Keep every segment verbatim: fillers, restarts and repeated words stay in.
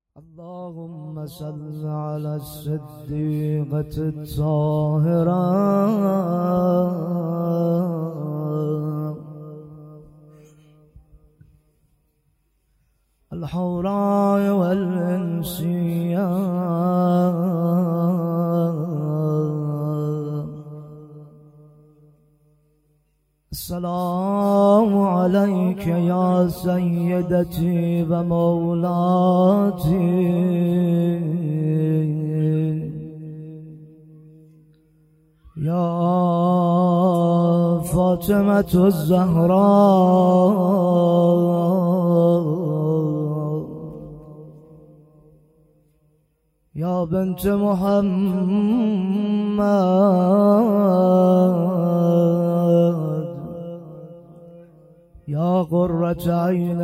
اللهم صل على الصديقة الطاهرة الحوراء والأنسية السلام عليك يا سيدتي ومولاتي يا فاطمة الزهراء يا بنت محمد يا قرة عین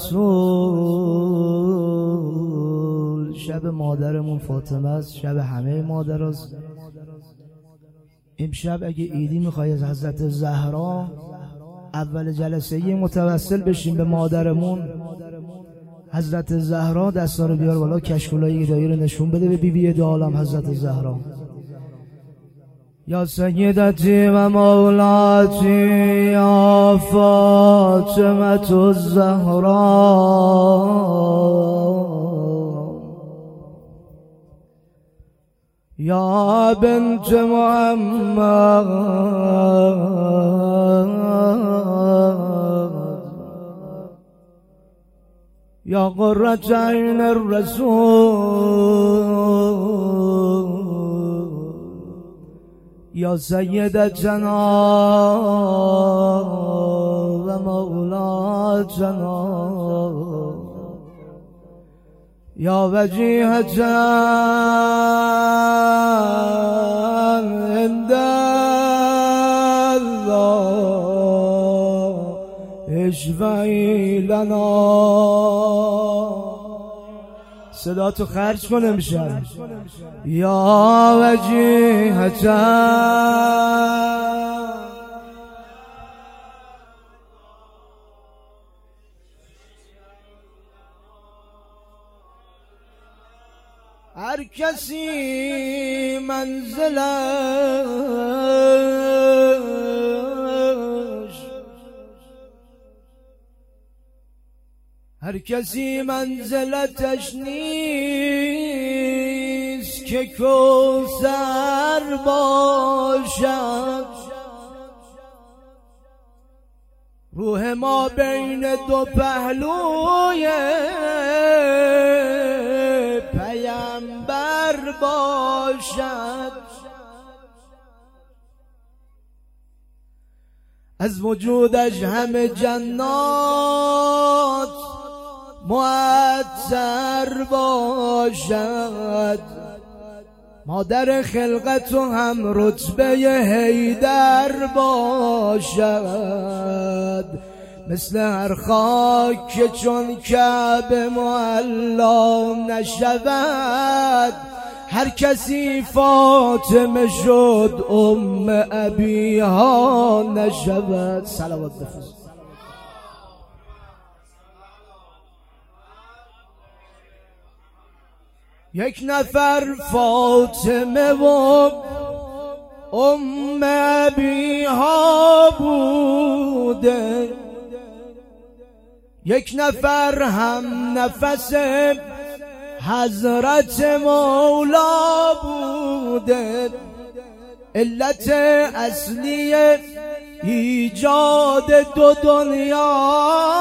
الرسول. شب مادرمون فاطمه است، شب همه مادر است. امشب اگه عیدی میخوای از حضرت زهرا اول جلسه یه متوسل بشیم به مادرمون حضرت زهرا. دستا رو بیار بالا، کشکولای الهی رو نشون بده به بیبی بی دو عالم حضرت زهرا. یا سیدتی و مولاتی یا فاطمة الزهراء یا بنت محمد یا قرة عین الرسول یا سیدتنا و مولاتنا یا وجیهتا عند الله اشفعی لنا. صدا تو خرج کنه میشه. یا وجیهتا هر کسی منزلش هر کسی منزلتش نیست که کوثر باشد. روح ما بین دو پهلوی پیامبر باشد. از وجودش همه جنات معطر باشد. مادر خلقت و هم رتبه حیدر باشد. مثل هر خاک که چون کعبه معلا نشود. هر کسی فاطمه شد ام ابیها نشود. صلوات بفرست. یک نفر فاطمه و ام ابیها بوده. یک نفر هم نفس حضرت مولا بوده. علت اصلی ایجاد دو دنیا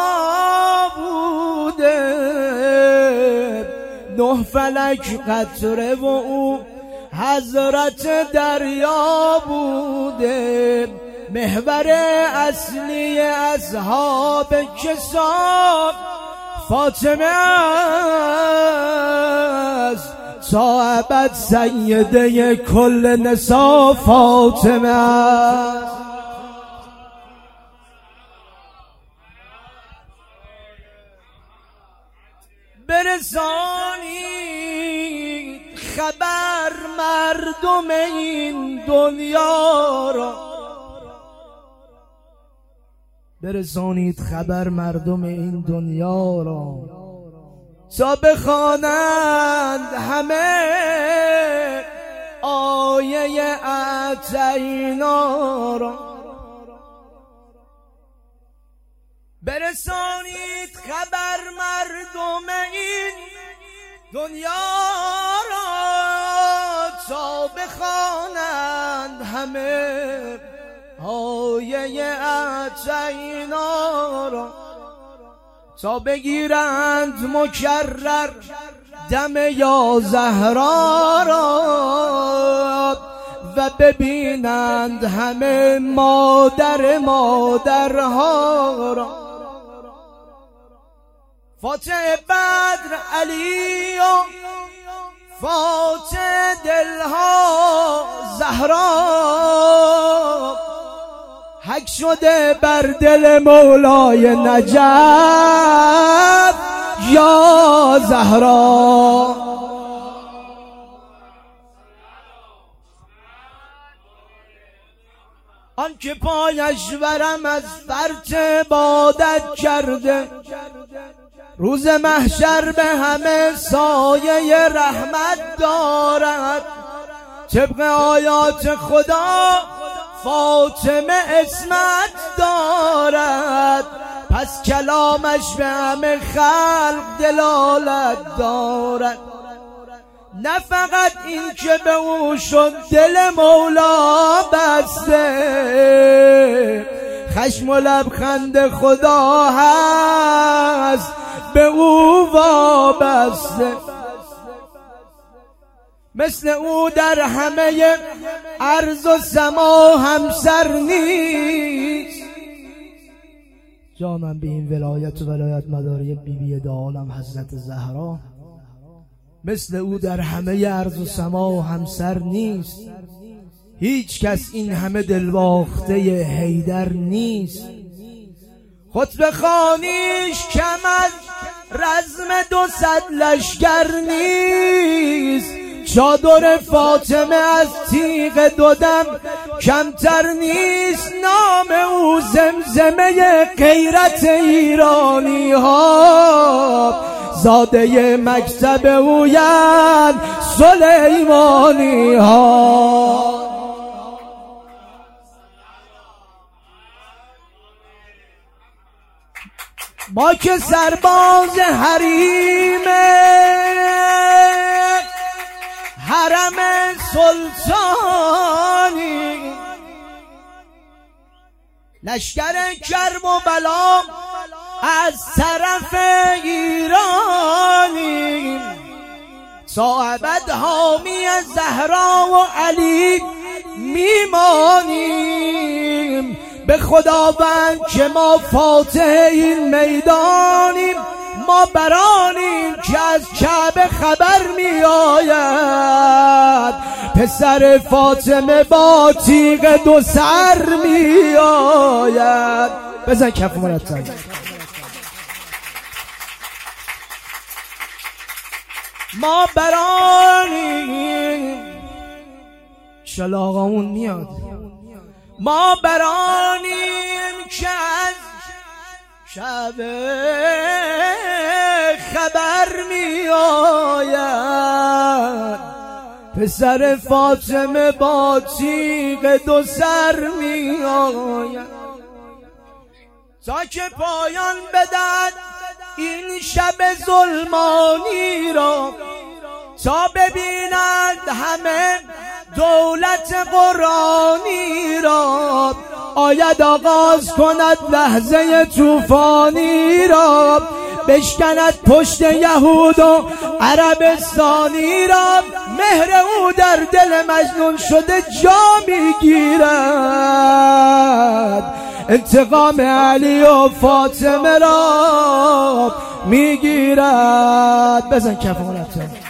بوده. نه فلک قطره و او حضرت دریا بوده. محور اصلی اصحاب کسا فاطمه است. تا ابد سیده کل نسا فاطمه است. برسانید خبر مردم این دنیا را. برسانید خبر مردم این دنیا را. تا بخوانند همه آیه اتینا را، برسانید خبر مردم این دنیا را، تا بخوانند همه آیه اتینا را، تا بگیرند مکرر دم یا زهرا را، و ببینند همه مادر مادرها را. فاتح بدر علی و فاتح دلها زهرا، حک شده بر دل مولای نجف یا زهرا. آن که پایش ورم از فرط عبادت کرده، روز محشر به همه سایه رحمت دارد. طبق آیات خدا فاطمه اسمت دارد، پس کلامش به همه خلق دلالت دارد. نه فقط این که به او شد دل مولا بسته، خشم و لبخند خدا هست به او وابسته. مثل او در همه ارض و سما همسر نیست. جانم به این ولایت و ولایت مداری بی بی دو عالم حضرت زهرا، مثل او در همه ارض و سما همسر نیست. هیچ کس این همه دلباخته حیدر نیست. خطبه خوانیش کم از رزم دو صد لشکر نیست. چادر فاطمه از تیغ دو دم کمتر نیست. نام او زمزمه غیرت ایرانی ها، زاده مکتب اویند سلیمانی ها. ما که سرباز حریم حرم سلطانی، لشکر کرب و بلا از طرف ایرانی، صاحبت حامی زهرا و علی میمانیم. به خداوند که ما فاتح این میدانیم، ما برانیم که از کعبه خبر می آید، پسر فاطمه با تیغ دو سر می آید. بزن کف مرتب. ما برانیم، انشالله آقامون میاد. ما برانیم که از شب خبر می آید، پسر فاطمه با تیغ دو سر می آید. تا که پایان بدد این شب ظلمانی را، تا ببینند همه دولت قرآنی را، آید آغاز کند لحظه طوفانی را، بشکند پشت یهود و عربستانی را. مهر او در دل مجنون شده جا میگیرد، انتقام علی و فاطمه را میگیرد. بزن کف مرتب.